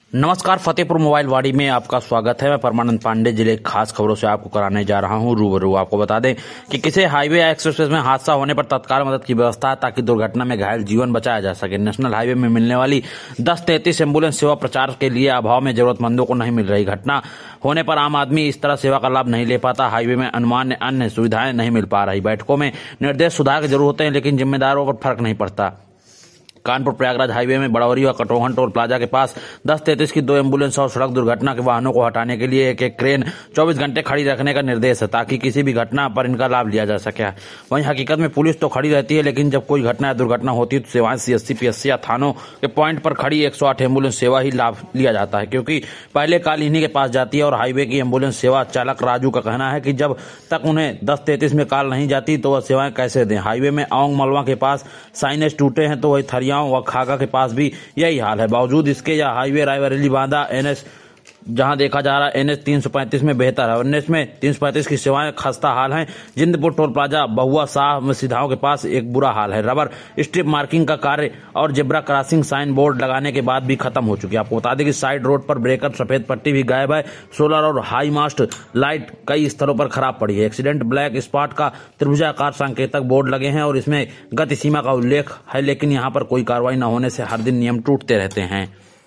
नमस्कार, फतेहपुर मोबाइल वाड़ी में आपका स्वागत है। मैं परमानंद पांडे जिले की खास खबरों से आपको कराने जा रहा हूं रूबरू। आपको बता दें कि किसी हाईवे या एक्सप्रेसवे में हादसा होने पर तत्काल मदद की व्यवस्था है ताकि दुर्घटना में घायल जीवन बचाया जा सके। नेशनल हाईवे में मिलने वाली 1033 एम्बुलेंस सेवा प्रचार के लिए अभाव में जरूरतमंदों को नहीं मिल रही। घटना होने पर आम आदमी इस तरह सेवा का लाभ नहीं ले पाता। हाईवे में अनुमान्य अन्य सुविधाएं नहीं मिल पा रही। बैठकों में निर्देश सुधार के जरूर होते हैं, लेकिन जिम्मेदारों पर फर्क नहीं पड़ता। कानपुर प्रयागराज हाईवे में बड़ौरी और कटोहन टोल प्लाजा के पास 1033 की 2 एम्बुलेंस और सड़क दुर्घटना के वाहनों को हटाने के लिए एक क्रेन 24 घंटे खड़ी रखने का निर्देश है ताकि किसी भी घटना पर इनका लाभ लिया जा सके। वहीं हकीकत में पुलिस तो खड़ी रहती है, लेकिन जब कोई घटना या दुर्घटना होती है तो सेवाएं सीएससी पीएससी या थानों के पॉइंट पर खड़ी 108 एम्बुलेंस सेवा ही लाभ लिया जाता है, क्योंकि पहले कॉल इन्हीं के पास जाती है। और हाईवे की एम्बुलेंस सेवा चालक राजू का कहना है कि जब तक उन्हें 1033 में कॉल नहीं जाती तो वह सेवाएं कैसे दें। हाईवे में औंग मलवा के पास साइनेज टूटे हैं तो वही थरियाओं व खागा के पास भी यही हाल है। बावजूद इसके यह हाईवे रायबरेली बांदा एनएच जहां देखा जा रहा है एनएच 335 में बेहतर है। एनएच में 335 की सेवाएं खस्ता हाल हैं। जिंदपुर टोल प्लाजा बहुआ शाह में सीधाओं के पास एक बुरा हाल है। रबर स्ट्रिप मार्किंग का कार्य और जेब्रा क्रॉसिंग साइन बोर्ड लगाने के बाद भी खत्म हो चुकी है। आपको बता दें कि साइड रोड पर ब्रेकर सफेद पट्टी भी गायब है। सोलर और हाई मास्ट लाइट कई स्थलों पर खराब पड़ी है। एक्सीडेंट ब्लैक स्पॉट का त्रिभुजाकार संकेतक बोर्ड लगे हैं और इसमें गति सीमा का उल्लेख है, लेकिन यहाँ पर कोई कार्रवाई न होने से हर दिन नियम टूटते रहते हैं।